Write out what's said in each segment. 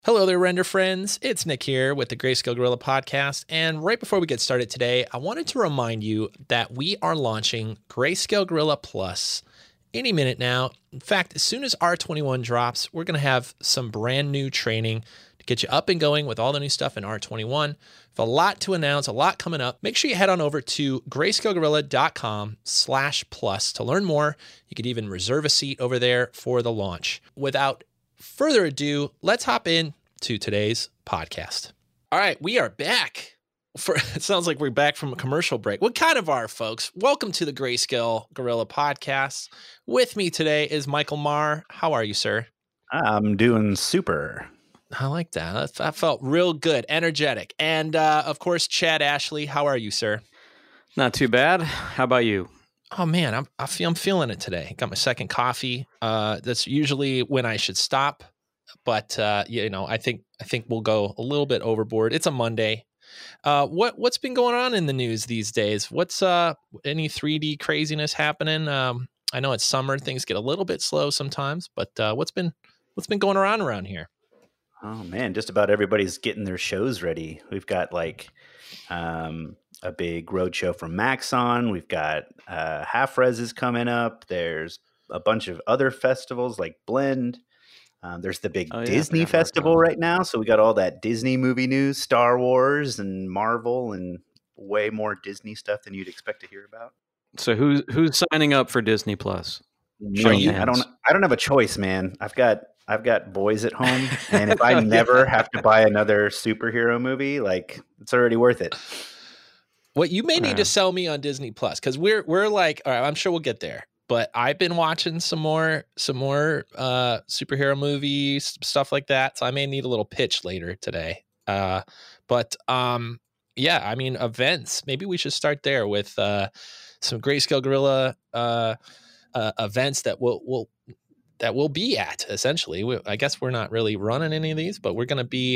Hello there, Render friends. It's Nick here with the Grayscale Gorilla podcast. And right before we get started today, I wanted to remind you that we are launching Grayscale Gorilla Plus any minute now. In fact, as soon as R21 drops, we're going to have some brand new training to get you up and going with all the new stuff in R21. With a lot to announce, a lot coming up. Make sure you head on over to grayscalegorilla.com/plus to learn more. You could even reserve a seat over there for the launch. Without further ado, let's hop in to today's podcast. All right, we are back. It sounds like we're back from a commercial break. What kind of are, folks? Welcome to the Grayscale Gorilla podcast. With me today is Michael Marr. How are you, sir? I'm doing super. I like that. That felt real good, energetic. And of course, Chad Ashley. How are you, sir? Not too bad. How about you? Oh man, I'm feeling it today. Got my second coffee. That's usually when I should stop, but I think we'll go a little bit overboard. It's a Monday. What's been going on in the news these days? What's any 3D craziness happening? I know it's summer; things get a little bit slow sometimes. But what's been going around here? Oh man, just about everybody's getting their shows ready. We've got a big road show from Maxon. We've got Half Res is coming up. There's a bunch of other festivals like Blend. There's the big Disney festival right now. So we got all that Disney movie news, Star Wars and Marvel, and way more Disney stuff than you'd expect to hear about. So who's signing up for Disney Plus? Me. I don't have a choice, man. I've got boys at home, and if I never have to buy another superhero movie, it's already worth it. What you may need to sell me on Disney Plus, because we're like, all right, I'm sure we'll get there. But I've been watching some more superhero movies, stuff like that. So I may need a little pitch later today. Yeah, I mean, events. Maybe we should start there with some Grayscale Gorilla events that we'll be at. Essentially, I guess we're not really running any of these, but we're going to be,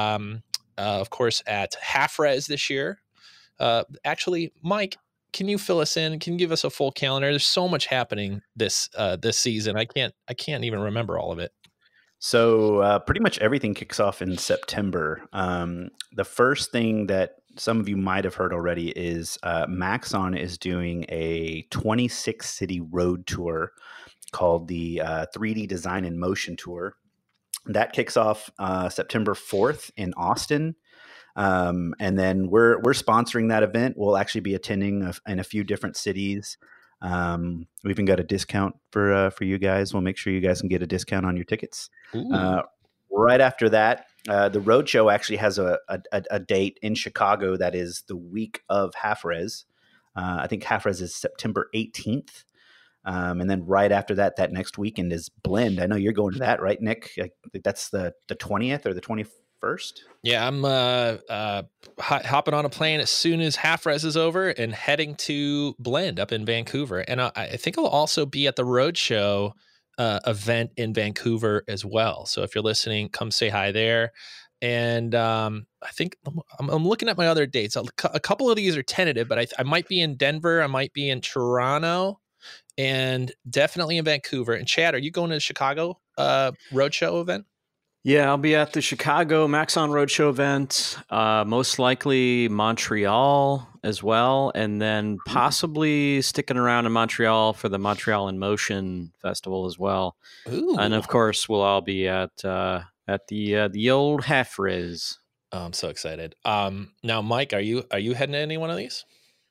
of course, at Half Res this year. Actually, Mike, can you fill us in? Can you give us a full calendar? There's so much happening this season. I can't even remember all of it. So pretty much everything kicks off in September. The first thing that some of you might have heard already is Maxon is doing a 26 city road tour called the 3D Design in Motion Tour. That kicks off September 4th in Austin. And then we're sponsoring that event. We'll actually be attending in a few different cities. We even got a discount for you guys. We'll make sure you guys can get a discount on your tickets. Right after that, the Roadshow actually has a date in Chicago that is the week of Half Res. I think Half Res is September 18th. And then right after that next weekend is Blend. I know you're going to that, right, Nick? I think that's the 20th or the 21st. Yeah, I'm hopping on a plane as soon as Half Res is over and heading to Blend up in Vancouver. And I think I'll also be at the Roadshow event in Vancouver as well. So if you're listening, come say hi there. And I think I'm looking at my other dates. A couple of these are tentative, but I might be in Denver. I might be in Toronto. And definitely in Vancouver. And Chad, are you going to the Chicago Roadshow event? Yeah, I'll be at the Chicago Maxon Roadshow event, most likely Montreal as well, and then possibly sticking around in Montreal for the Montreal in Motion Festival as well. Ooh. And of course, we'll all be at the old Half Res. Oh, I'm so excited. Now, Mike, are you heading to any one of these?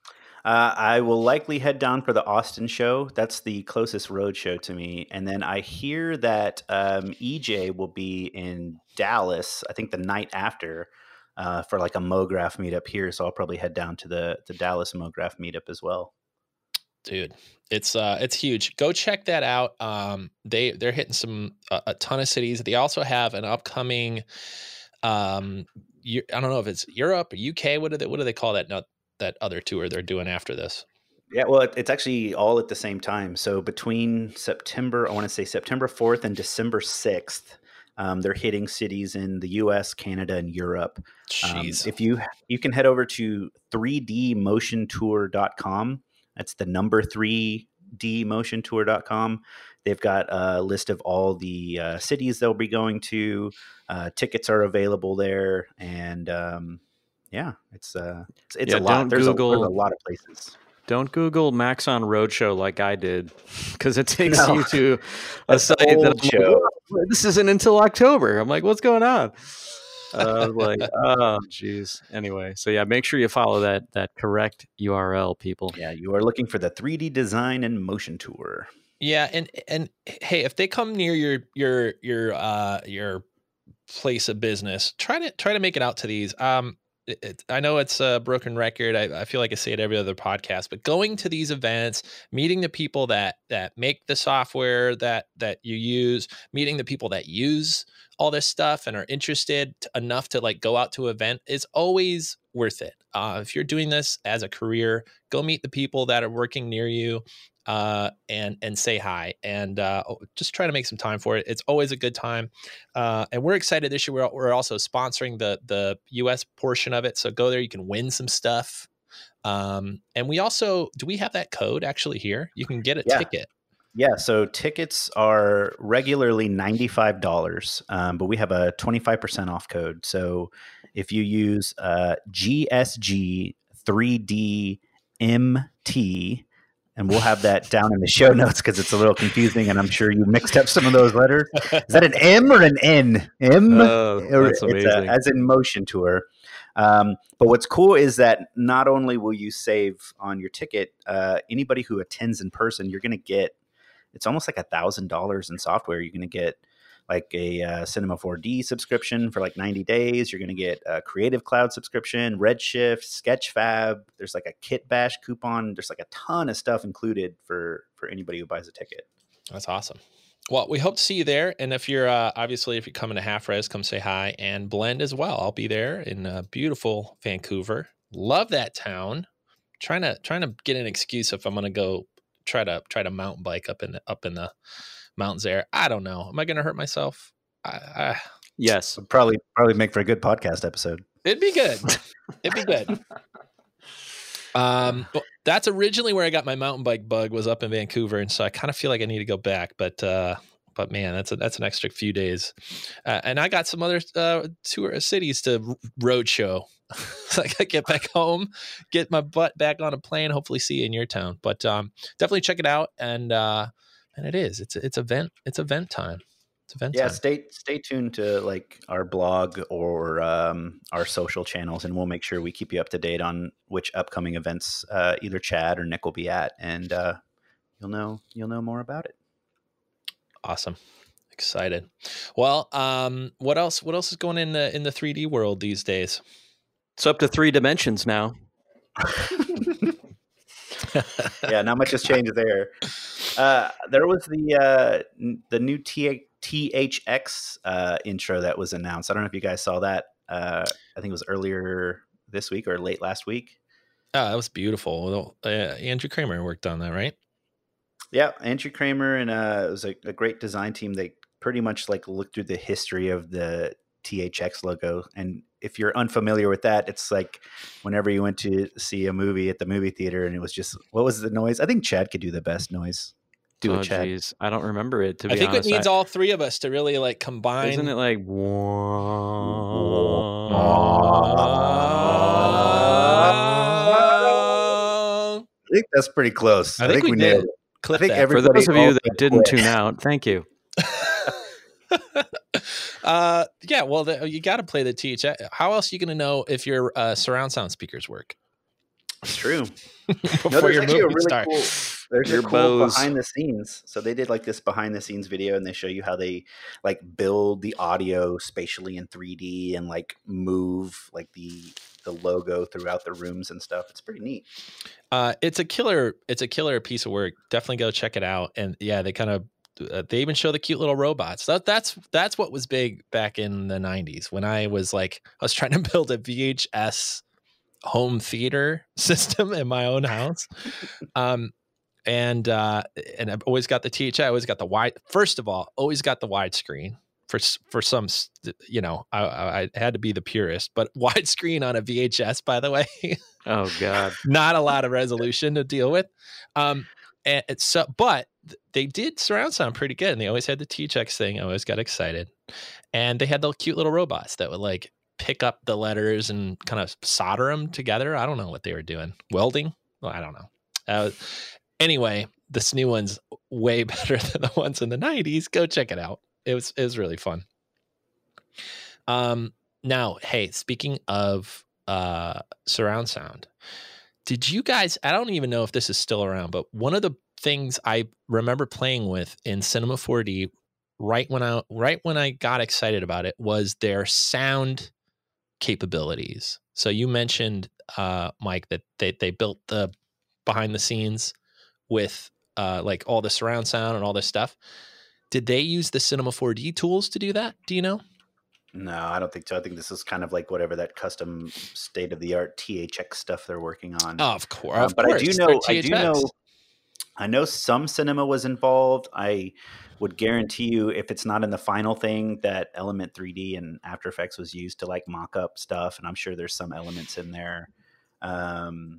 I will likely head down for the Austin show. That's the closest road show to me. And then I hear that EJ will be in Dallas, I think the night after, for like a MoGraph meetup here. So I'll probably head down to the Dallas MoGraph meetup as well. Dude, it's huge. Go check that out. They're hitting a ton of cities. They also have an upcoming, I don't know if it's Europe or UK. What do they call that? That other tour they're doing after this? Yeah, well, it's actually all at the same time. So between September 4th and December 6th, they're hitting cities in the US, Canada, and Europe. Jeez. If you can head over to 3dmotiontour.com. That's the number 3dmotiontour.com. They've got a list of all the cities they'll be going to. Tickets are available there, and it's a lot. Don't There's a Google lot of places. Don't Google Maxon Roadshow like I did, because it takes No. you to a That's site the that old I'm like, show. "Oh, this isn't until October." I'm like, what's going on? I was like, oh, geez. Anyway, so yeah, make sure you follow that correct URL, people. Yeah, you are looking for the 3D Design and Motion Tour. Yeah, and hey, if they come near your place of business, try to make it out to these. I know it's a broken record. I feel like I say it every other podcast, but going to these events, meeting the people that make the software that you use, meeting the people that use all this stuff and are interested enough to like go out to an event is always worth it. If you're doing this as a career, go meet the people that are working near you. And say hi and just try to make some time for it. It's always a good time. And we're excited this year. We're also sponsoring the US portion of it. So go there, you can win some stuff. And we also, do we have that code actually here? You can get a ticket. Yeah, so tickets are regularly $95, but we have a 25% off code. So if you use GSG3DMT, and we'll have that down in the show notes because it's a little confusing, and I'm sure you mixed up some of those letters. Is that an M or an N? M? That's amazing. As in Motion Tour. But what's cool is that not only will you save on your ticket, anybody who attends in person, you're going to get, it's almost like $1,000 in software. You're going to get like a Cinema 4D subscription for like 90 days. You're going to get a Creative Cloud subscription, Redshift, Sketchfab. There's like a Kit Bash coupon. There's like a ton of stuff included for anybody who buys a ticket. That's awesome. Well, we hope to see you there. And if you're obviously, if you're coming to Half Res, come say hi, and Blend as well. I'll be there in beautiful Vancouver. Love that town. Trying to get an excuse if I'm going to go try to mountain bike up in the mountains there. I don't know. Am I going to hurt myself? Yes. Would probably make for a good podcast episode. It'd be good. It'd be good. Well, that's originally where I got my mountain bike bug, was up in Vancouver, and so I kind of feel like I need to go back. But man, that's an extra few days, and I got some other tour cities to road show. So I gotta get back home, get my butt back on a plane. Hopefully, see you in your town. But definitely check it out, and it's event time. It's event time. Stay tuned to like our blog or our social channels, and we'll make sure we keep you up to date on which upcoming events either Chad or Nick will be at, and you'll know more about it. Awesome. Excited. Well, what else is going in the 3D world these days? It's up to 3 dimensions now. Yeah, not much has changed there. There was the new THX intro that was announced. I don't know if you guys saw that. I think it was earlier this week or late last week. Oh, that was beautiful. Andrew Kramer worked on that, right? Yeah, Andrew Kramer, and it was a great design team. They pretty much like looked through the history of the THX logo, and if you're unfamiliar with that, it's like whenever you went to see a movie at the movie theater and it was just, what was the noise? I think Chad could do the best noise. Do it, Chad. Geez. I don't remember it, to be honest. I think it needs all all three of us to really like combine. Isn't it like... I think that's pretty close. I think we nailed it. I think For those of you that didn't tune out, thank you. Yeah, well, you got to play the THX. How else are you going to know if your surround sound speakers work? It's true. Before your movie starts. There's a cool behind the scenes. So they did like this behind the scenes video, and they show you how they like build the audio spatially in 3D and like move like the logo throughout the rooms and stuff. It's pretty neat. It's a killer piece of work. Definitely go check it out. And yeah, they kind of they even show the cute little robots. That's what was big back in the 90s when I was trying to build a VHS home theater system in my own house. And I've always got the THX. I always got the wide. First of all, always got the widescreen for some. I had to be the purist, but widescreen on a VHS, by the way. Oh God, not a lot of resolution to deal with. But they did surround sound pretty good, and they always had the THX thing. I always got excited, and they had the cute little robots that would like pick up the letters and kind of solder them together. I don't know what they were doing, welding. Well, I don't know. Anyway, this new one's way better than the ones in the 90s. Go check it out. It was really fun. Now, hey, speaking of surround sound, did you guys, I don't even know if this is still around, but one of the things I remember playing with in Cinema 4D right when I got excited about it was their sound capabilities. So you mentioned, Mike, that they built the behind the scenes with like all the surround sound and all this stuff. Did they use the Cinema 4D tools to do that? Do you know? No, I don't think so. I think this is kind of like whatever that custom state of the art THX stuff they're working on. Oh, of course. But I know some cinema was involved. I would guarantee you, if it's not in the final thing, that Element 3D and After Effects was used to like mock up stuff, and I'm sure there's some elements in there. And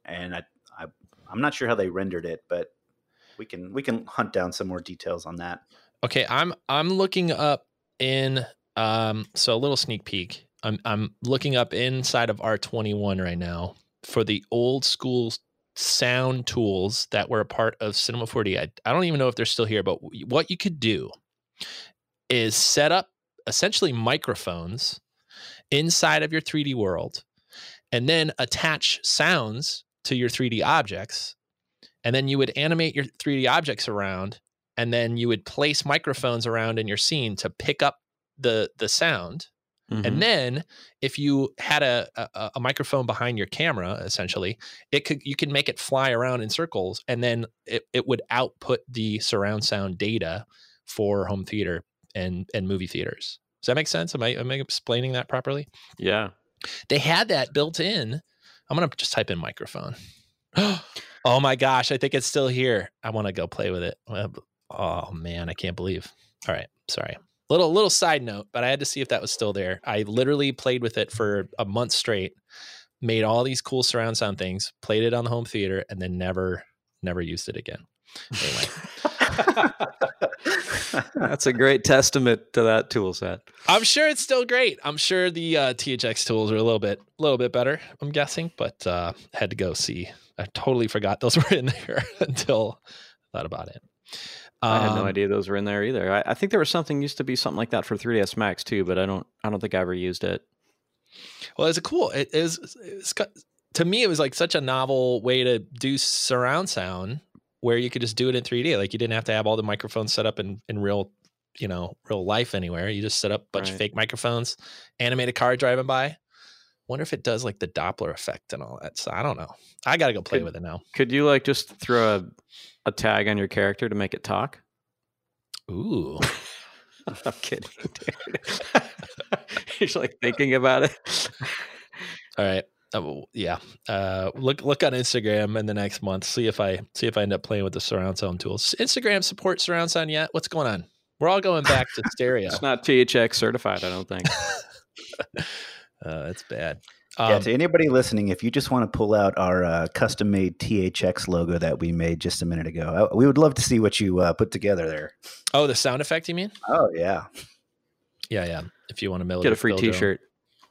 I'm not sure how they rendered it, but we can hunt down some more details on that. Okay, I'm looking up in so a little sneak peek. I'm looking up inside of R21 right now for the old school sound tools that were a part of Cinema 4D. I don't even know if they're still here, but what you could do is set up essentially microphones inside of your 3D world and then attach sounds to your 3D objects. And then you would animate your 3D objects around, and then you would place microphones around in your scene to pick up the sound. Mm-hmm. And then if you had a microphone behind your camera, essentially, you can make it fly around in circles, and then it would output the surround sound data for home theater and movie theaters. Does that make sense? Am I explaining that properly? Yeah. They had that built in. I'm going to just type in microphone. Oh my gosh, I think it's still here. I want to go play with it. Oh man, I can't believe. All right, sorry. Little side note, but I had to see if that was still there. I literally played with it for a month straight, made all these cool surround sound things, played it on the home theater, and then never used it again. Anyway. That's a great testament to that tool set. I'm sure it's still great. I'm sure the THX tools are a little bit better, I'm guessing, but had to go see. I totally forgot those were in there until I thought about it. I had no idea those were in there either. I think there was used to be something like that for 3ds Max too, but I don't think I ever used it. Well, it's cool. It is to me, it was like such a novel way to do surround sound where you could just do it in 3D. Like you didn't have to have all the microphones set up in real life anywhere. You just set up a bunch of fake microphones, animate a car driving by. Wonder if it does like the Doppler effect and all that. So I don't know. I got to go play with it now. Could you like just throw a tag on your character to make it talk? Ooh. I'm kidding, dude. You're like thinking about it. All right. Yeah. Look on Instagram in the next month. See if I end up playing with the surround sound tools. Instagram support surround sound yet? What's going on? We're all going back to stereo. It's not THX certified, I don't think. That's bad. Yeah, to anybody listening, if you just want to pull out our custom-made THX logo that we made just a minute ago, we would love to see what you put together there. Oh, the sound effect, you mean? Oh, yeah. Yeah. If you want to get a free T-shirt.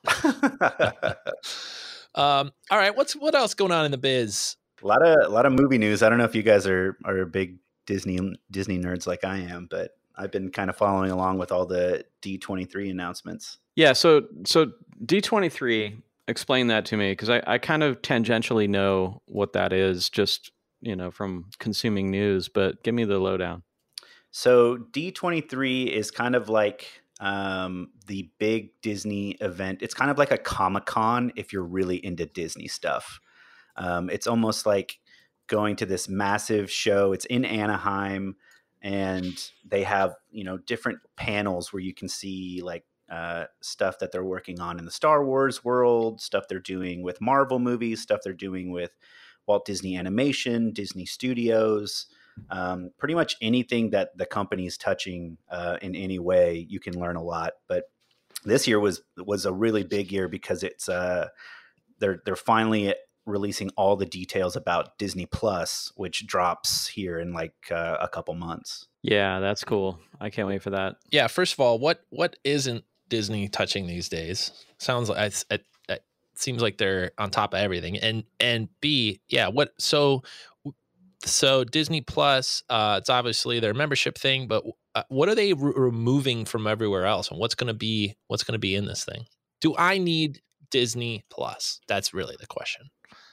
All right, what else going on in the biz? A lot of movie news. I don't know if you guys are big Disney nerds like I am, but I've been kind of following along with all the D23 announcements. Yeah, so D23, explain that to me, because I kind of tangentially know what that is, just from consuming news, but give me the lowdown. So D23 is kind of like the big Disney event. It's kind of like a Comic-Con if you're really into Disney stuff. It's almost like going to this massive show. It's in Anaheim, and they have different panels where you can see like stuff that they're working on in the Star Wars world, stuff they're doing with Marvel movies, stuff they're doing with Walt Disney Animation, Disney Studios. Pretty much anything that the company's touching in any way, you can learn a lot. But this year was a really big year because it's they're finally releasing all the details about Disney Plus, which drops here in like a couple months. Yeah, that's cool. I can't wait for that. Yeah, first of all, what isn't Disney touching these days? Sounds like it seems like they're on top of everything. And B, yeah, so Disney Plus, it's obviously their membership thing, but what are they removing from everywhere else, and what's going to be in this thing? Do I need Disney Plus? That's really the question.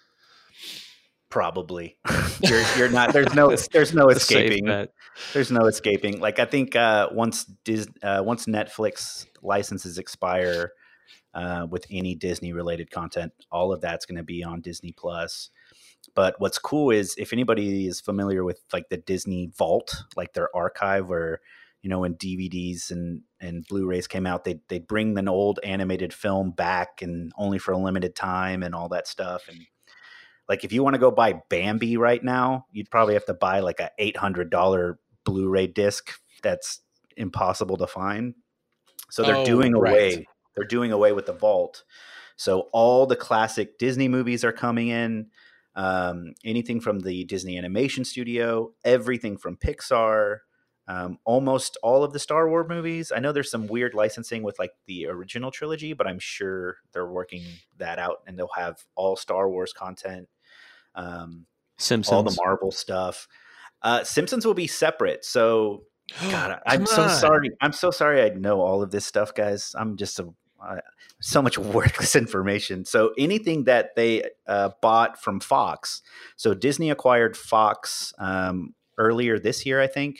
Probably. you're not. There's no escaping. There's no escaping. Like I think once Netflix licenses expire with any Disney related content, all of that's going to be on Disney Plus. But what's cool is if anybody is familiar with like the Disney Vault, like their archive where, you know, when DVDs and Blu-rays came out, they'd bring an old animated film back and only for a limited time and all that stuff. And like if you want to go buy Bambi right now, you'd probably have to buy like a $800 Blu-ray disc that's impossible to find. So they're doing away. Right. They're doing away with the vault. So all the classic Disney movies are coming in. Anything from the Disney Animation Studio, everything from Pixar, almost all of the Star Wars movies. I know there's some weird licensing with like the original trilogy, but I'm sure they're working that out and they'll have all Star Wars content. Simpsons, all the Marvel stuff. Simpsons will be separate. So, God, I'm so sorry. I'm so sorry. I know all of this stuff, guys. I'm just so much worthless information. So anything that they bought from Fox. So Disney acquired Fox earlier this year, I think.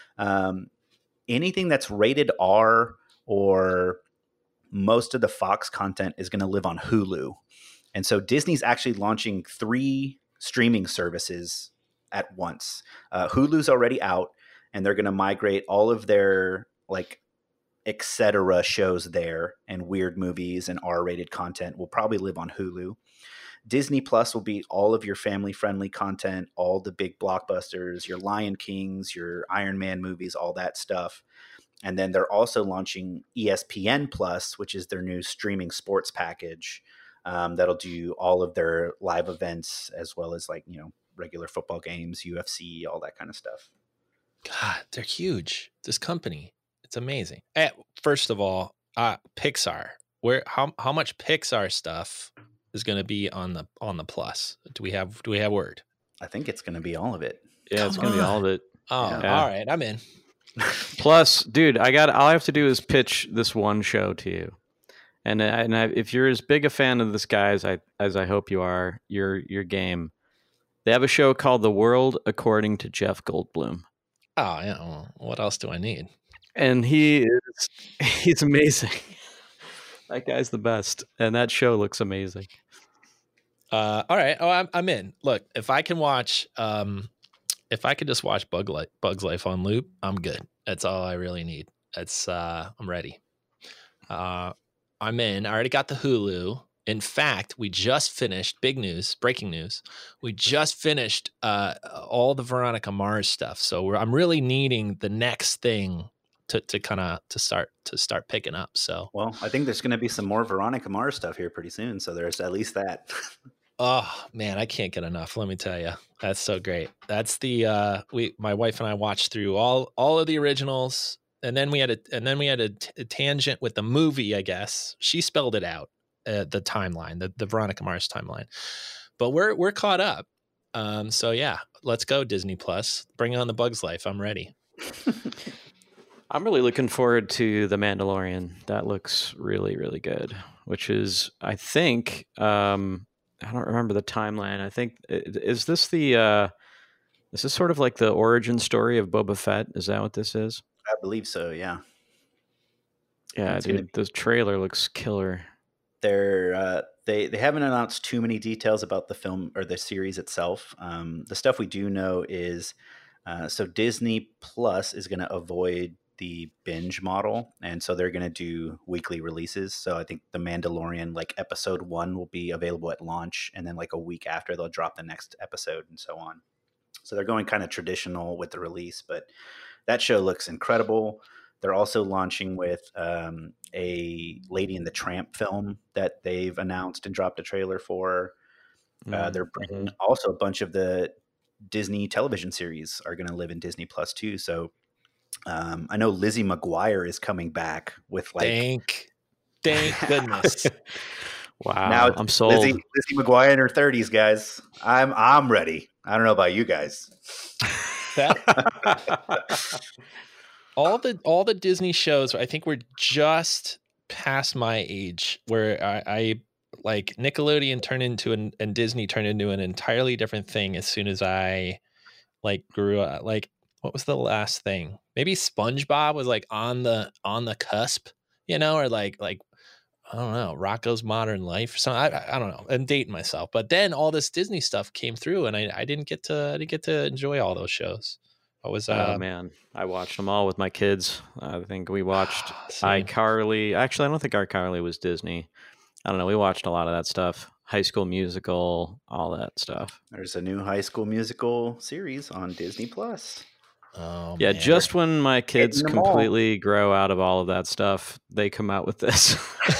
Anything that's rated R or most of the Fox content is going to live on Hulu. And so Disney's actually launching 3 streaming services at once. Hulu's already out, and they're going to migrate all of their like etc. shows there, and weird movies and R-rated content will probably live on Hulu. Disney Plus will be all of your family-friendly content, all the big blockbusters, your Lion Kings, your Iron Man movies, all that stuff. And then they're also launching ESPN Plus, which is their new streaming sports package that'll do all of their live events as well as like, you know, regular football games, UFC, all that kind of stuff. God, they're huge. This company. It's amazing. First of all, Pixar. How much Pixar stuff is going to be on the Plus? Do we have word? I think it's going to be all of it. Yeah, it's going to be all of it. Oh, yeah. All right, I'm in. Plus, dude, all I have to do is pitch this one show to you, and if you're as big a fan of this guy as I hope you are, your game. They have a show called The World According to Jeff Goldblum. Oh yeah. Well, what else do I need? And he's amazing. That guy's the best, and that show looks amazing. All right. Oh, I'm in. Look, if I can watch, if I could just watch Bug's Life on loop, I'm good. That's all I really need. I'm ready. I'm in. I already got the Hulu. In fact, we just finished breaking news. We just finished all the Veronica Mars stuff. So I'm really needing the next thing to start picking up. So, well, I think there's going to be some more Veronica Mars stuff here pretty soon. So there's at least that. Oh man, I can't get enough. Let me tell you, that's so great. That's my wife and I watched through all of the originals, and then we had a tangent with the movie. I guess she spelled it out, the timeline, the Veronica Mars timeline. But we're caught up. So yeah, let's go Disney Plus. Bring on the Bug's Life. I'm ready. I'm really looking forward to The Mandalorian. That looks really, really good. Which is, I think. I don't remember the timeline. I think is this sort of like the origin story of Boba Fett? Is that what this is? I believe so. Yeah. Yeah, dude. The trailer looks killer. They haven't announced too many details about the film or the series itself. The stuff we do know is so Disney Plus is going to avoid the binge model, and so they're going to do weekly releases. So I think The Mandalorian, like episode 1 will be available at launch, and then like a week after they'll drop the next episode and so on. So they're going kind of traditional with the release, but that show looks incredible. They're also launching with a Lady and the Tramp film that they've announced and dropped a trailer for. They're bringing also a bunch of the Disney television series are going to live in Disney Plus too. So I know Lizzie McGuire is coming back with thank goodness. Wow, now I'm sold. Lizzie McGuire in her 30s, guys. I'm ready. I don't know about you guys. all the Disney shows, I think we're just past my age where I like Nickelodeon turned into and Disney turned into an entirely different thing as soon as I like grew up. Like, what was the last thing? Maybe SpongeBob was like on the cusp, or like I don't know, Rocco's Modern Life or something. I don't know. I'm dating myself, but then all this Disney stuff came through, and I didn't get to enjoy all those shows. What was oh man, I watched them all with my kids. I think we watched iCarly. Actually, I don't think iCarly was Disney. I don't know. We watched a lot of that stuff. High School Musical, all that stuff. There's a new High School Musical series on Disney Plus. Oh, yeah, man. Just when my kids completely grow out of all of that stuff, they come out with this.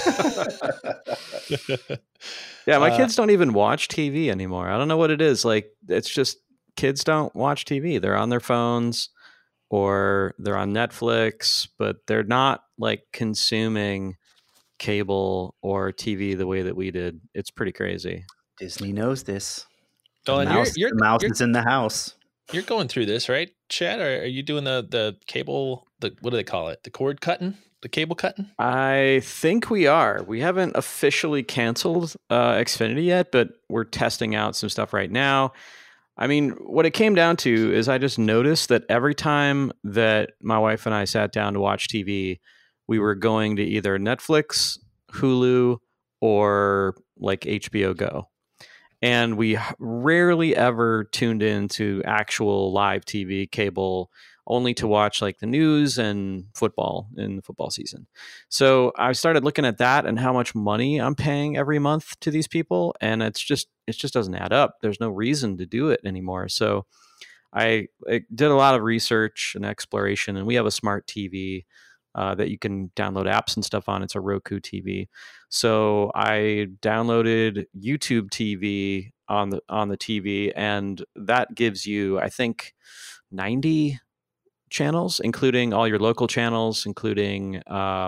Yeah, my kids don't even watch TV anymore. I don't know what it is. Like, it's just kids don't watch TV. They're on their phones or they're on Netflix, but they're not like consuming cable or TV the way that we did. It's pretty crazy. Disney knows this. Oh, and the mouse is in the house. You're going through this, right, Chad? Or are you doing the cable? What do they call it? The cord cutting? The cable cutting? I think we are. We haven't officially canceled Xfinity yet, but we're testing out some stuff right now. I mean, what it came down to is I just noticed that every time that my wife and I sat down to watch TV, we were going to either Netflix, Hulu, or like HBO Go. And we rarely ever tuned into actual live TV, cable, only to watch like the news and football in the football season. So I started looking at that and how much money I'm paying every month to these people. And it just doesn't add up. There's no reason to do it anymore. So I did a lot of research and exploration, and we have a smart TV that you can download apps and stuff on. It's a Roku TV. So I downloaded YouTube TV on the TV, and that gives you, I think, 90 channels, including all your local channels, including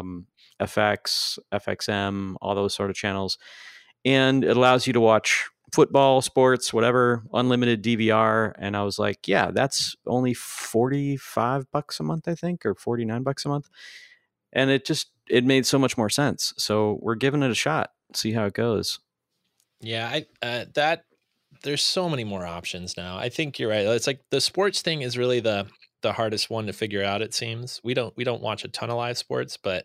FX, FXM, all those sort of channels. And it allows you to watch football, sports, whatever, unlimited DVR. And I was like, yeah, that's only $45 a month, I think, or $49 a month. And it made so much more sense. So we're giving it a shot, see how it goes. Yeah, there's so many more options now. I think you're right. It's like the sports thing is really the hardest one to figure out, it seems. We don't watch a ton of live sports, but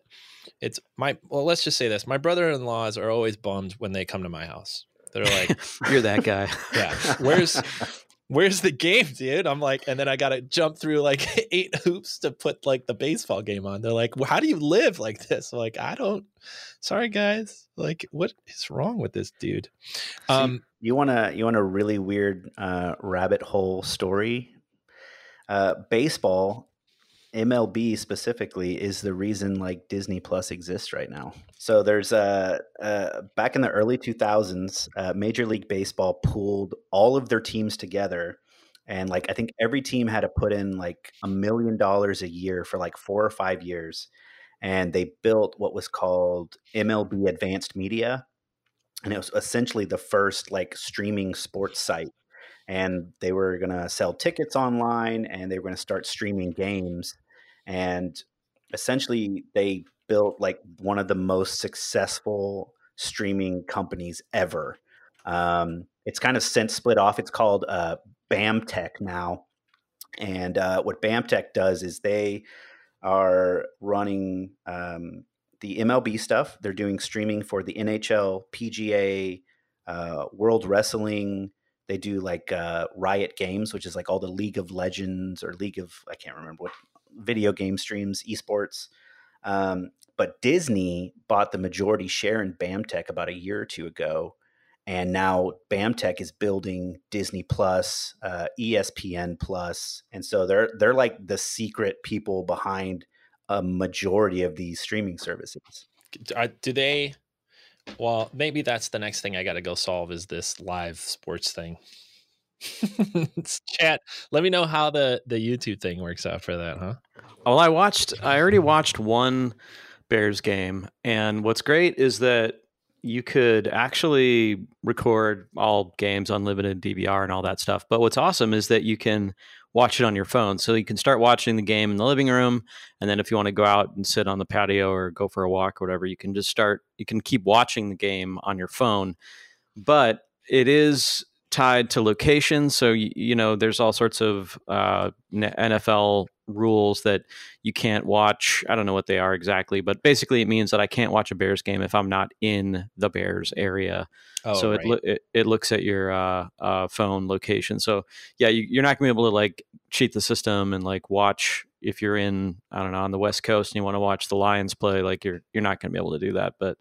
let's just say this. My brother-in-laws are always bummed when they come to my house. They're like, you're that guy. Yeah. Where's the game, dude? I'm like, and then I got to jump through like 8 hoops to put like the baseball game on. They're like, well, how do you live like this? I'm like, sorry guys. Like, what is wrong with this dude? You want a really weird rabbit hole story? Baseball, MLB specifically, is the reason like Disney Plus exists right now. So there's back in the early 2000s, Major League Baseball pooled all of their teams together, and like I think every team had to put in like $1 million a year for like 4 or 5 years, and they built what was called MLB Advanced Media, and it was essentially the first like streaming sports site. And they were going to sell tickets online, and they were going to start streaming games. And essentially they built like one of the most successful streaming companies ever. It's kind of since split off. It's called BAMTech now. And what BAMTech does is they are running the MLB stuff. They're doing streaming for the NHL, PGA, World Wrestling. They do like Riot Games, which is like all the League of Legends or I can't remember what video game streams, esports. But Disney bought the majority share in BAMTech about a year or two ago. And now BAMTech is building Disney Plus, ESPN Plus. And so they're like the secret people behind a majority of these streaming services. Well, maybe that's the next thing I got to go solve is this live sports thing. Chat. Let me know how the YouTube thing works out for that, huh? Well, I already watched one Bears game, and what's great is that you could actually record all games, unlimited DVR and all that stuff. But what's awesome is that you can watch it on your phone. So you can start watching the game in the living room, and then if you want to go out and sit on the patio or go for a walk or whatever, you can keep watching the game on your phone. But it is tied to location. So, there's all sorts of NFL rules that you can't watch. I don't know what they are exactly, but basically it means that I can't watch a Bears game if I'm not in the Bears area. Oh, so right. it looks at your phone location. So yeah, you're not gonna be able to like cheat the system and like watch if you're in, I don't know, on the West Coast and you want to watch the Lions play, like you're not gonna be able to do that. But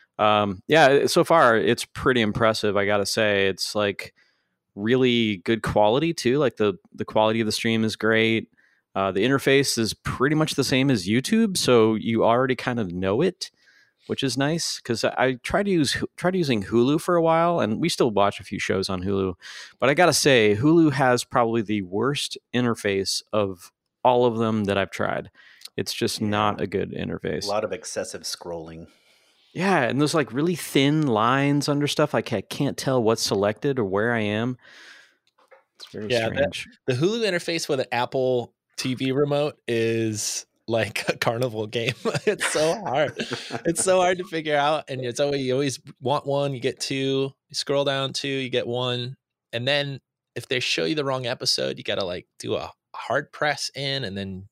yeah, so far it's pretty impressive. I gotta say, it's like really good quality too. Like the quality of the stream is great. The interface is pretty much the same as YouTube, so you already kind of know it, which is nice. Because I tried using Hulu for a while, and we still watch a few shows on Hulu. But I gotta say, Hulu has probably the worst interface of all of them that I've tried. It's just not a good interface. A lot of excessive scrolling. Yeah, and there's like really thin lines under stuff. Like I can't tell what's selected or where I am. It's very strange. The Hulu interface with an Apple TV remote is like a carnival game. It's so hard. It's so hard to figure out. And you always want one, you get two, you scroll down two, you get one. And then if they show you the wrong episode, you got to like do a hard press in. And then,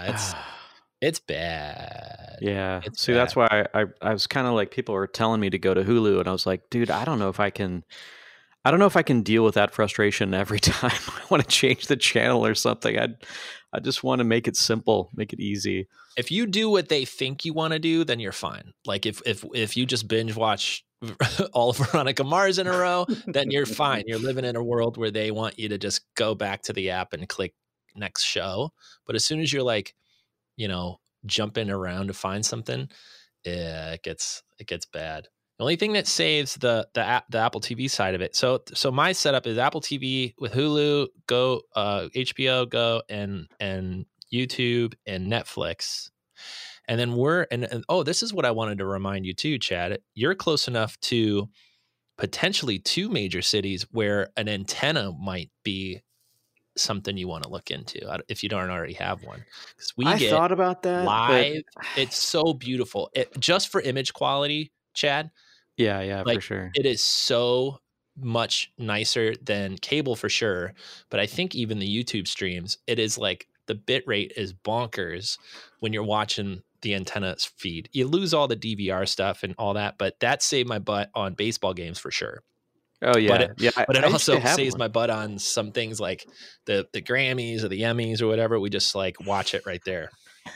it's bad. Yeah. See, that's why I was kind of like, people were telling me to go to Hulu, and I was like, dude, I don't know if I can deal with that frustration every time I want to change the channel or something. I just want to make it simple, make it easy. If you do what they think you want to do, then you're fine. Like if you just binge watch all of Veronica Mars in a row, then you're fine. You're living in a world where they want you to just go back to the app and click next show. But as soon as you're like, jumping around to find something, it gets bad. The only thing that saves the Apple TV side of it. So my setup is Apple TV with Hulu, Go, HBO Go, and YouTube and Netflix. And then this is what I wanted to remind you too, Chad. You're close enough to potentially two major cities where an antenna might be something you want to look into if you don't already have one. Because I thought about that live. It's so beautiful. Just for image quality, Chad. Yeah, for sure. It is so much nicer than cable for sure. But I think even the YouTube streams, it is like the bit rate is bonkers when you're watching the antenna feed. You lose all the DVR stuff and all that, but that saved my butt on baseball games for sure. Oh yeah, but it also saves my butt on some things like the Grammys or the Emmys or whatever. We just like watch it right there.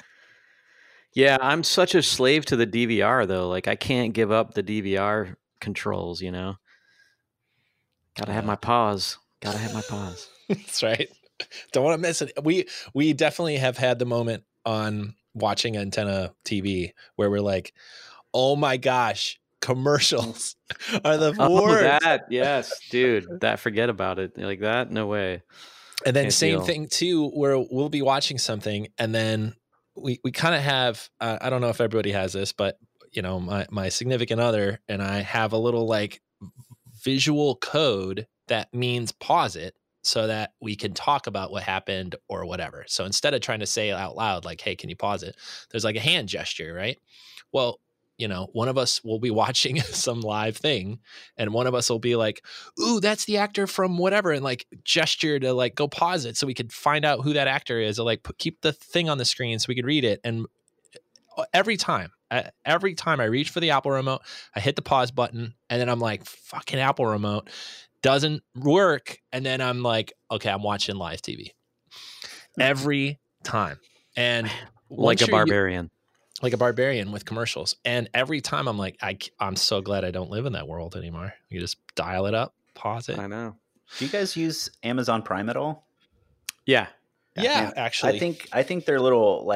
Yeah, I'm such a slave to the DVR though. Like I can't give up the DVR controls. Gotta have my pause. That's right. Don't want to miss it. We definitely have had the moment on watching antenna TV where we're like, oh my gosh. Commercials are the worst. That, yes, dude. Forget about it. Like that, no way. And then same thing too, where we'll be watching something, and then we kind of have. I don't know if everybody has this, but my significant other and I have a little like visual code that means pause it so that we can talk about what happened or whatever. So instead of trying to say out loud like, "Hey, can you pause it?" There's like a hand gesture, right? Well. One of us will be watching some live thing and one of us will be like, ooh, that's the actor from whatever. And like gesture to like go pause it so we could find out who that actor is or like keep the thing on the screen so we could read it. And every time I reach for the Apple remote, I hit the pause button and then I'm like, fucking Apple remote doesn't work. And then I'm like, okay, I'm watching live TV every time. And like a barbarian. Like a barbarian with commercials. And every time I'm like, I'm so glad I don't live in that world anymore. You just dial it up, pause it. I know. Do you guys use Amazon Prime at all? Yeah. Yeah, actually. I think their little like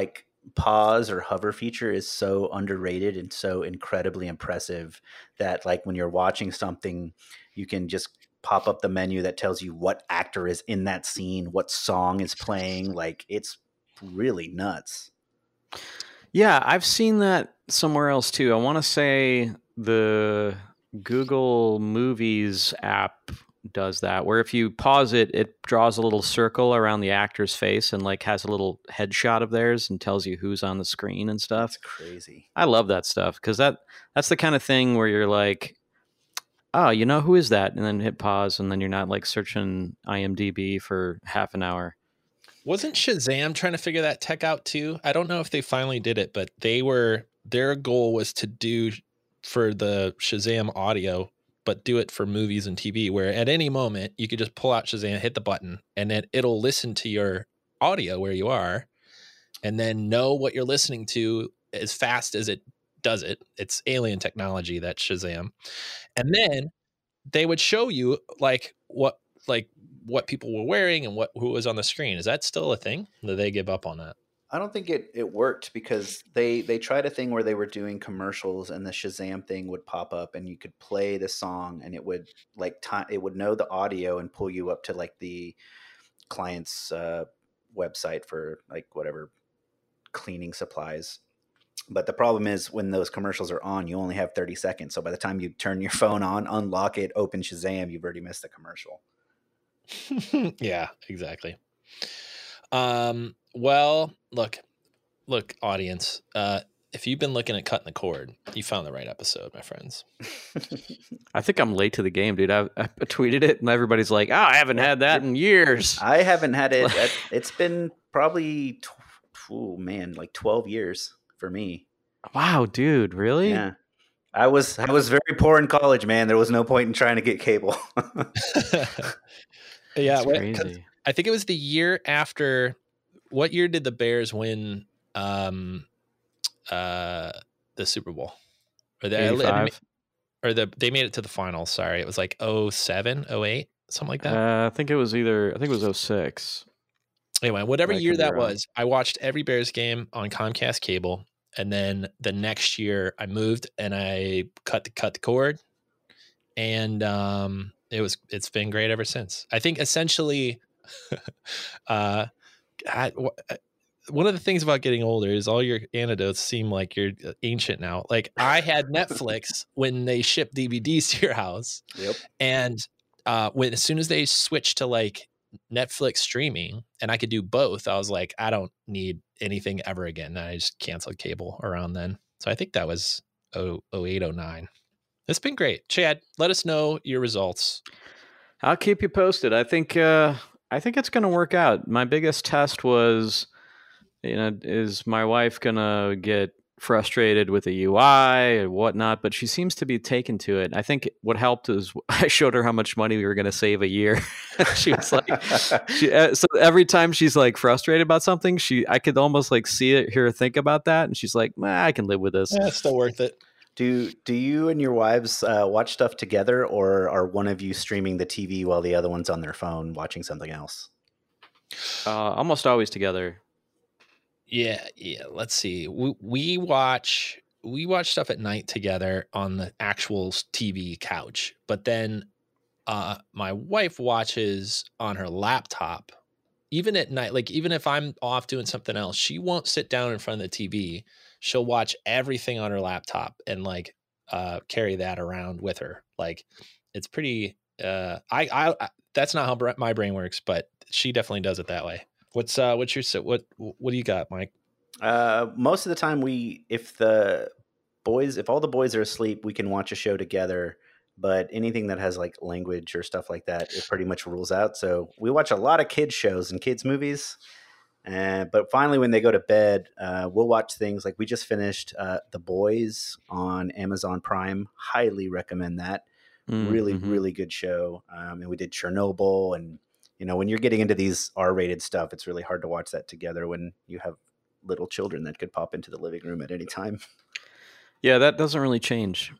pause or hover feature is so underrated and so incredibly impressive that like when you're watching something, you can just pop up the menu that tells you what actor is in that scene, what song is playing. Like it's really nuts. Yeah, I've seen that somewhere else too. I want to say the Google Movies app does that, where if you pause it, it draws a little circle around the actor's face and like has a little headshot of theirs and tells you who's on the screen and stuff. That's crazy. I love that stuff because that's the kind of thing where you're like, oh, you know, who is that? And then hit pause, and then you're not like searching IMDb for half an hour. Wasn't Shazam trying to figure that tech out too? I don't know if they finally did it, but their goal was to do for the Shazam audio, but do it for movies and TV, where at any moment you could just pull out Shazam, hit the button, and then it'll listen to your audio where you are and then know what you're listening to as fast as it does it. It's alien technology, that Shazam. And then they would show you what people were wearing and who was on the screen. Is that still a thing? Did they give up on that? I don't think it worked because they tried a thing where they were doing commercials and the Shazam thing would pop up and you could play the song and it would it would know the audio and pull you up to like the client's website for like whatever cleaning supplies. But the problem is when those commercials are on, you only have 30 seconds. So by the time you turn your phone on, unlock it, open Shazam, you've already missed the commercial. Yeah, exactly. Well, look, audience, if you've been looking at cutting the cord, you found the right episode, my friends. I think I'm late to the game, dude. I tweeted it and everybody's like, oh, I haven't had that in years. I haven't had it. It's been probably, 12 years for me. Wow, dude, really? Yeah. I was very poor in college, man. There was no point in trying to get cable. Yeah, crazy. I think it was the year after. What year did the Bears win the Super Bowl? Or they made it to the finals. Sorry, it was like 07, 08, something like that. I think it was 06. Anyway, whatever year that was, I watched every Bears game on Comcast cable, and then the next year I moved and I cut the cord, and it's been great ever since. I think essentially, one of the things about getting older is all your anecdotes seem like you're ancient now. Like I had Netflix when they shipped DVDs to your house. Yep. And as soon as they switched to like Netflix streaming and I could do both, I was like, I don't need anything ever again. And I just canceled cable around then. So I think that was 08, 09. It's been great. Chad, let us know your results. I'll keep you posted. I think it's going to work out. My biggest test was, is my wife going to get frustrated with the UI and whatnot? But she seems to be taken to it. I think what helped is I showed her how much money we were going to save a year. She was like, so every time she's like frustrated about something, I could almost like hear her think about that. And she's like, I can live with this. Yeah, it's still worth it. Do you and your wives watch stuff together, or are one of you streaming the TV while the other one's on their phone watching something else? Almost always together. Yeah. Let's see. We watch stuff at night together on the actual TV couch, but then my wife watches on her laptop, even at night. Like even if I'm off doing something else, she won't sit down in front of the TV. She'll watch everything on her laptop and like carry that around with her. Like it's pretty. I that's not how my brain works, but she definitely does it that way. What do you got, Mike? Most of the time, if all the boys are asleep, we can watch a show together. But anything that has like language or stuff like that, it pretty much rules out. So we watch a lot of kids shows and kids movies. But finally, when they go to bed, we'll watch things like we just finished The Boys on Amazon Prime. Highly recommend that. Really, really good show. And we did Chernobyl. And, when you're getting into these R-rated stuff, it's really hard to watch that together when you have little children that could pop into the living room at any time. Yeah, that doesn't really change.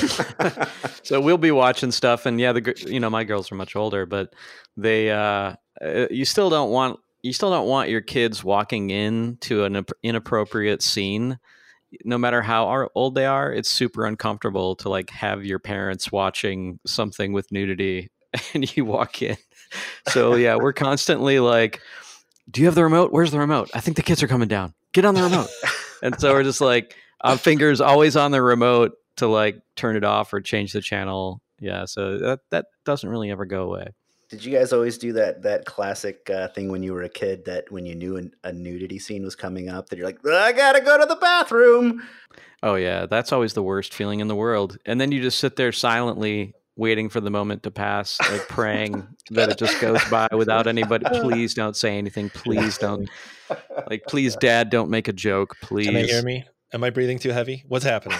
So we'll be watching stuff. And yeah, my girls are much older, but they, you still don't want you still don't want your kids walking into an inappropriate scene. No matter how old they are, it's super uncomfortable to like have your parents watching something with nudity and you walk in. So yeah, we're constantly like, do you have the remote? Where's the remote? I think the kids are coming down. Get on the remote. And so we're just like, our fingers always on the remote to like turn it off or change the channel. Yeah, so that doesn't really ever go away. Did you guys always do that classic thing when you were a kid, that when you knew a nudity scene was coming up, that you're like, I gotta go to the bathroom? Oh yeah, that's always the worst feeling in the world. And then you just sit there silently waiting for the moment to pass, like praying that it just goes by without anybody. Please don't say anything. Please don't. Like, please, Dad, don't make a joke. Please. Can they hear me? Am I breathing too heavy? What's happening?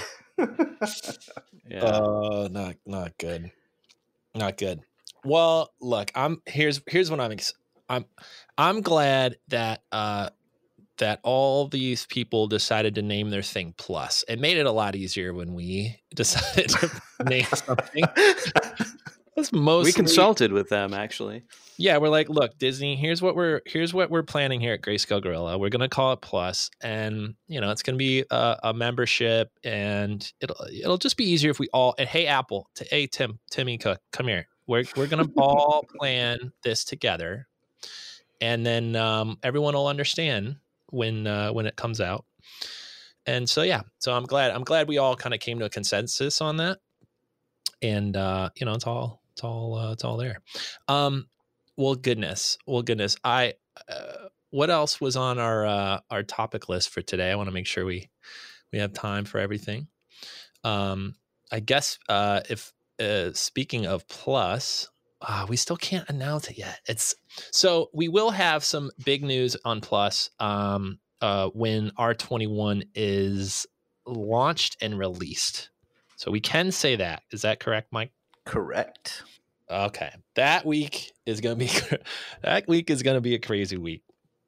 Yeah. Not good. Not good. Well, look, here's what I'm glad that that all these people decided to name their thing Plus. It made it a lot easier when we decided to name something. We consulted with them, actually. Yeah, we're like, look, Disney, here's what we're planning here at Grayscale Gorilla. We're gonna call it Plus, and it's gonna be a membership, and it'll just be easier if we all. And hey, Apple, hey Timmy Cook, come here. We're gonna all plan this together, and then everyone will understand when it comes out. And so yeah, so I'm glad we all kind of came to a consensus on that, and it's all there. Well, goodness. I what else was on our topic list for today? I want to make sure we have time for everything. I guess if speaking of Plus, we still can't announce it yet. So we will have some big news on Plus when R21 is launched and released. So we can say that. Is that correct, Mike? Correct. Okay, that week is gonna be a crazy week.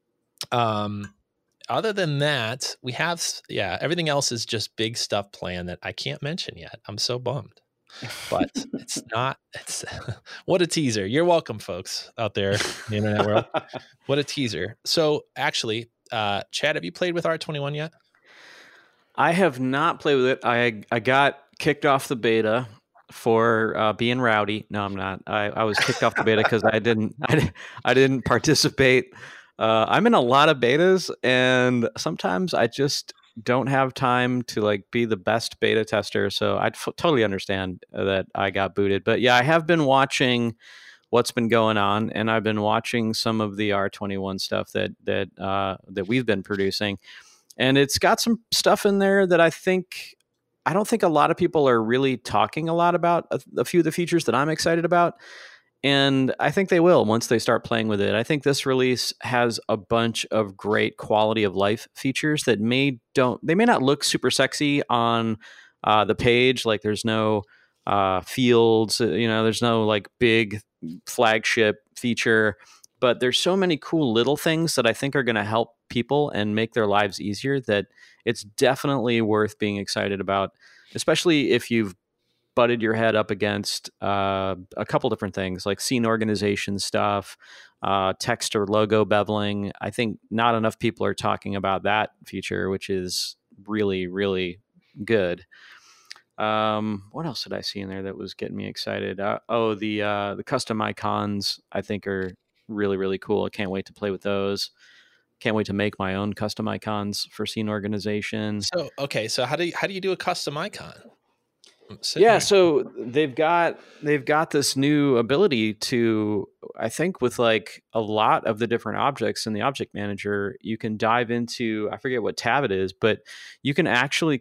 Other than that, we have everything else is just big stuff planned that I can't mention yet. I'm so bummed, but it's what a teaser. You're welcome, folks out there in the internet world. What a teaser. So actually, Chad, have you played with R21 yet? I have not played with it. I got kicked off the beta for being rowdy. No, I'm not. I was kicked off the beta because I didn't participate. I'm in a lot of betas, and sometimes I just don't have time to like be the best beta tester. So I totally understand that I got booted. But yeah, I have been watching what's been going on, and I've been watching some of the R21 stuff that we've been producing, and it's got some stuff in there that I don't think a lot of people are really talking a lot about a few of the features that I'm excited about. And I think they will once they start playing with it. I think this release has a bunch of great quality of life features that may not look super sexy on the page. Like there's no fields, there's no like big flagship feature, but there's so many cool little things that I think are going to help people and make their lives easier that it's definitely worth being excited about, especially if you've butted your head up against a couple different things like scene organization stuff, text or logo beveling. I think not enough people are talking about that feature, which is really, really good. What else did I see in there that was getting me excited? The custom icons I think are really, really cool. I can't wait to play with those. Can't wait to make my own custom icons for scene organization. So how do you do a custom icon? Yeah, so they've got this new ability to, I think with like a lot of the different objects in the object manager, you can dive into, I forget what tab it is, but you can actually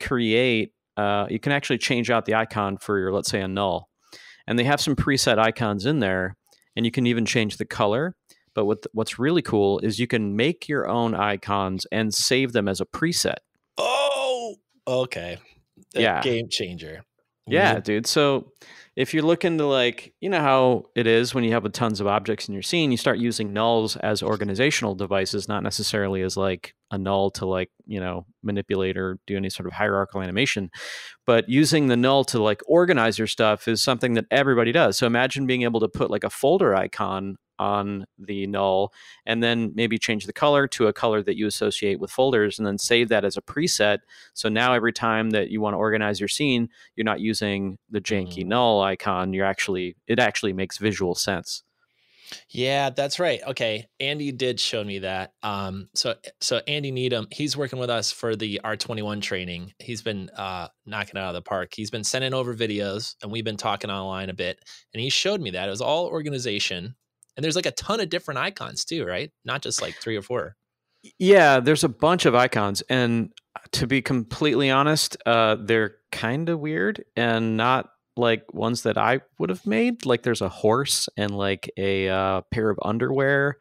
change out the icon for your, let's say, a null. And they have some preset icons in there, and you can even change the color. But what's really cool is you can make your own icons and save them as a preset. Oh, okay. Game changer. Yeah, dude. So if you're looking to like, you know how it is when you have tons of objects in your scene, you start using nulls as organizational devices, not necessarily as like a null to like, manipulate or do any sort of hierarchical animation. But using the null to like organize your stuff is something that everybody does. So imagine being able to put like a folder icon on the null, and then maybe change the color to a color that you associate with folders, and then save that as a preset. So now every time that you want to organize your scene, you're not using the janky null icon. It actually makes visual sense. Yeah, that's right. Okay, Andy did show me that. So Andy Needham, he's working with us for the R21 training. He's been knocking it out of the park. He's been sending over videos, and we've been talking online a bit. And he showed me that it was all organization, and there's like a ton of different icons too, right? Not just like 3 or 4. Yeah, there's a bunch of icons, and to be completely honest, they're kind of weird and not like ones that I would have made. Like there's a horse and like a pair of underwear.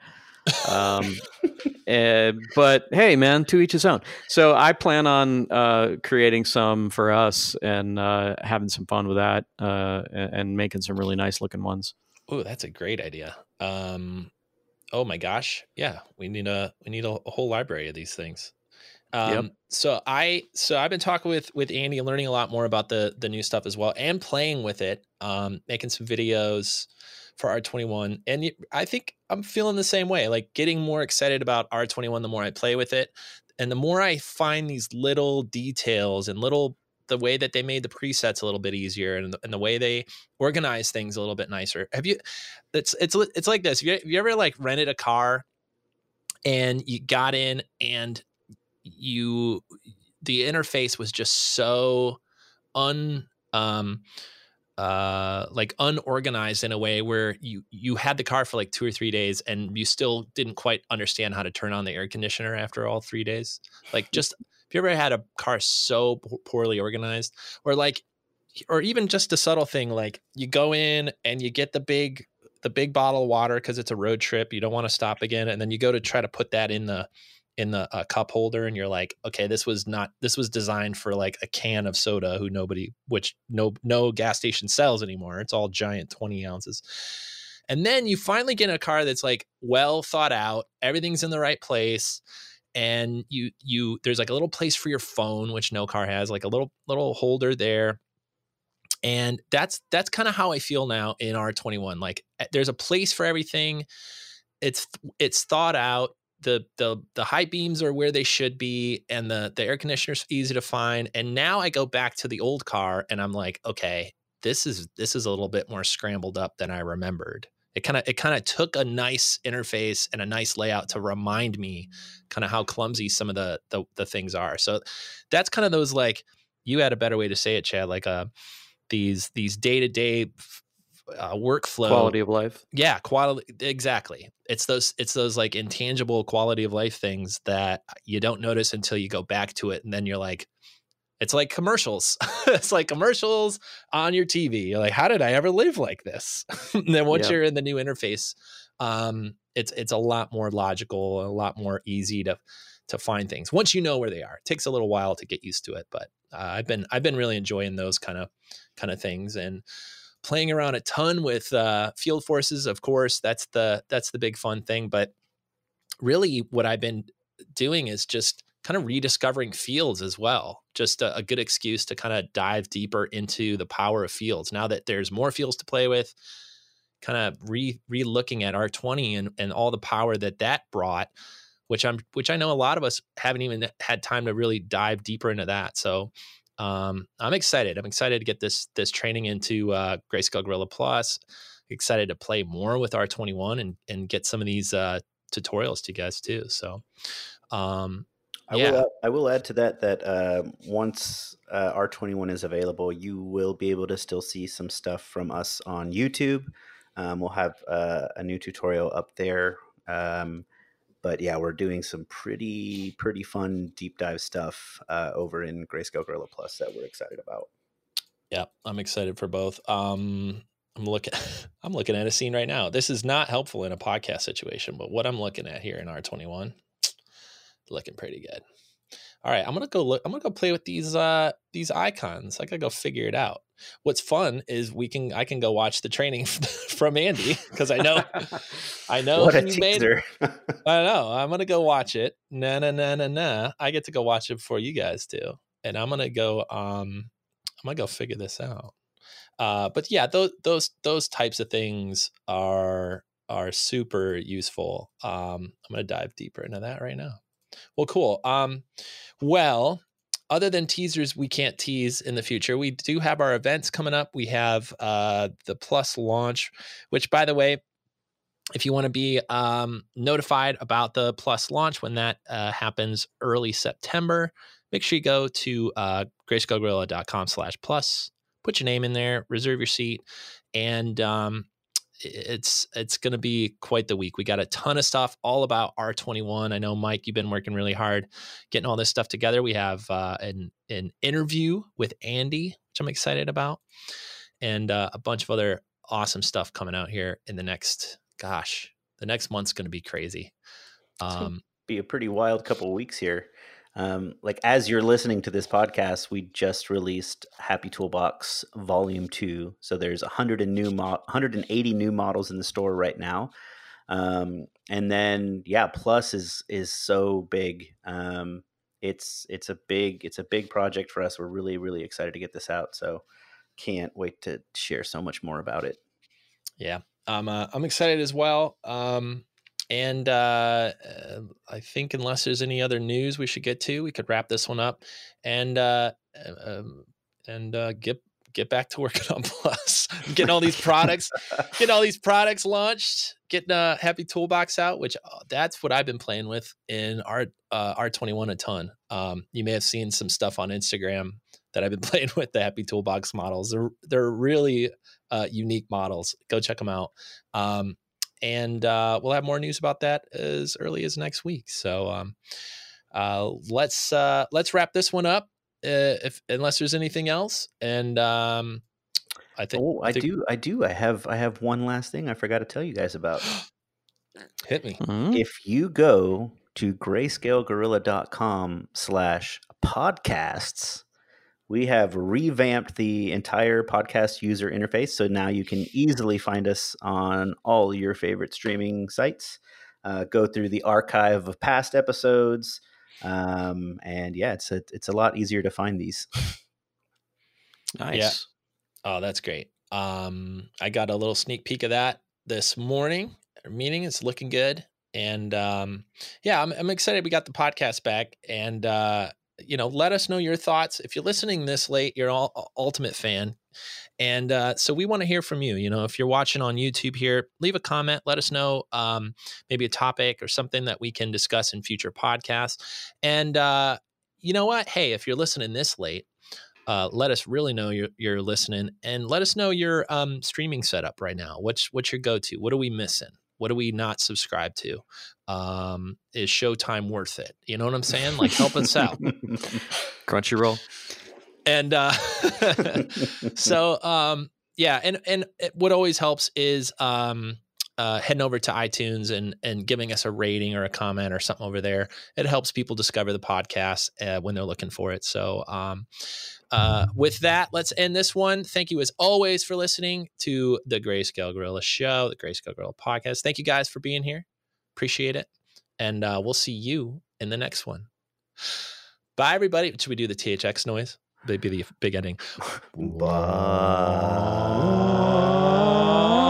But hey, man, to each his own. So I plan on creating some for us and having some fun with that and making some really nice looking ones. Oh, that's a great idea. Oh my gosh. Yeah, we need a whole library of these things. Yep. So I've been talking with Andy and learning a lot more about the new stuff as well, and playing with it, making some videos for R21. And I think I'm feeling the same way, like getting more excited about R21 the more I play with it, and the more I find these little details and the way that they made the presets a little bit easier, and the way they organize things a little bit nicer. Have you? It's like this. Have you ever like rented a car and you got in and the interface was just so unorganized in a way where you had the car for like 2 or 3 days and you still didn't quite understand how to turn on the air conditioner after all 3 days? Like, just, if you ever had a car so poorly organized, or even just a subtle thing, like you go in and you get the big bottle of water because it's a road trip, you don't want to stop again, and then you go to try to put that in the cup holder, and you're like, okay, this was designed for like a can of soda which no gas station sells anymore. It's all giant 20 ounces. And then you finally get in a car that's like well thought out, everything's in the right place, and you there's like a little place for your phone, which no car has, like a little holder there. And that's kind of how I feel now in R21. Like there's a place for everything. It's thought out. The high beams are where they should be, and the air conditioner's easy to find. And now I go back to the old car and I'm like, okay, this is a little bit more scrambled up than I remembered. It kind of took a nice interface and a nice layout to remind me kind of how clumsy some of the things are. So that's kind of those, like, you had a better way to say it, Chad, like these day-to-day workflow, quality of life. Yeah, quality. Exactly. It's those like intangible quality of life things that you don't notice until you go back to it, and then you're like, it's like commercials. It's like commercials on your TV. You're like, how did I ever live like this? And then once you're in the new interface, it's a lot more logical, a lot more easy to find things once you know where they are. It takes a little while to get used to it, but I've been really enjoying those kind of things, and playing around a ton with field forces. Of course, that's the big fun thing. But really, what I've been doing is just kind of rediscovering fields as well. Just a good excuse to kind of dive deeper into the power of fields. Now that there's more fields to play with, kind of re-looking at R20 and all the power that brought, which I know a lot of us haven't even had time to really dive deeper into that. So I'm excited. I'm excited to get this training into Grayscale Gorilla Plus. Excited to play more with R21 and get some of these tutorials to you guys too. So I will add to that once R21 is available, you will be able to still see some stuff from us on YouTube. We'll have a new tutorial up there. But yeah, we're doing some pretty fun deep dive stuff over in Grayscale Gorilla Plus that we're excited about. Yeah, I'm excited for both. I'm looking at a scene right now. This is not helpful in a podcast situation, but what I'm looking at here in R21, looking pretty good. All right, I'm gonna go play with these icons. I gotta go figure it out. What's fun is I can go watch the training from Andy, because I know what a he teaser. I know. I'm gonna go watch it. Nah. I get to go watch it before you guys do, and I'm gonna go figure this out. But yeah, those types of things are are super useful. I'm going to dive deeper into that right now. Well, cool. Well, other than teasers we can't tease in the future, we do have our events coming up. We have the Plus launch, which, by the way, if you want to be notified about the Plus launch when that happens early September, make sure you go to grayscalegorilla.com/plus, put your name in there, reserve your seat, and it's going to be quite the week. We got a ton of stuff all about R21. I know, Mike, you've been working really hard getting all this stuff together. We have an interview with Andy, which I'm excited about, and a bunch of other awesome stuff coming out here in the next month's going to be crazy. Be a pretty wild couple of weeks here. Like as you're listening to this podcast, we just released Happy Toolbox Volume 2. So there's 180 new models in the store right now. And then Plus is so big. It's a big project for us. We're really, really excited to get this out. So can't wait to share so much more about it. Yeah. I'm excited as well. And I think unless there's any other news we should get to, we could wrap this one up and get back to working on Plus, getting all these products launched, getting a Happy Toolbox out, which that's what I've been playing with in R21 a ton. You may have seen some stuff on Instagram that I've been playing with the Happy Toolbox models. They're really unique models. Go check them out. And we'll have more news about that as early as next week. So let's wrap this one up. Unless there's anything else, and I have one last thing I forgot to tell you guys about. Hit me. Mm-hmm. If you go to grayscalegorilla.com/podcasts, we have revamped the entire podcast user interface. So now you can easily find us on all your favorite streaming sites, go through the archive of past episodes. And it's a lot easier to find these. Nice. Yeah. Oh, that's great. I got a little sneak peek of that this morning. Our meeting is looking good. And I'm excited we got the podcast back. And let us know your thoughts. If you're listening this late, you're an ultimate fan. And so we want to hear from you. If you're watching on YouTube here, leave a comment. Let us know maybe a topic or something that we can discuss in future podcasts. And you know what? Hey, if you're listening this late, let us really know you're listening, and let us know your streaming setup right now. What's your go-to? What are we missing? What do we not subscribe to? Is Showtime worth it? You know what I'm saying? Like, help us out. Crunchyroll. And and what always helps is heading over to iTunes and giving us a rating or a comment or something over there. It helps people discover the podcast when they're looking for it. So with that, let's end this one. Thank you as always for listening to the Grayscale Gorilla Show, the Grayscale Gorilla Podcast. Thank you guys for being here. Appreciate it. And we'll see you in the next one. Bye, everybody. Should we do the THX noise? Maybe the big ending. Bye.